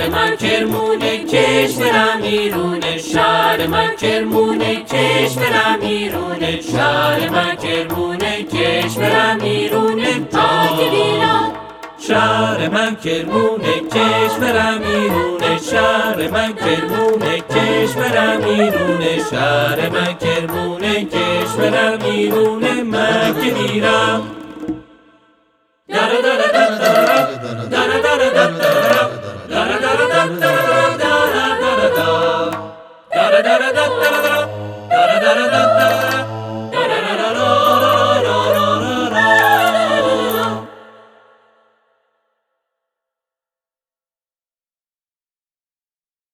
شهر من کرمونه، کشورم ایرونه. شهر من کرمونه، کشورم ایرونه. شهر من کرمونه، کشورم ایرونه. شهر من کرمونه، کشورم ایرونه. شهر من کرمونه، کشورم ایرونه. شهر من کرمونه، کشورم ایرونه. من که میرم da da da da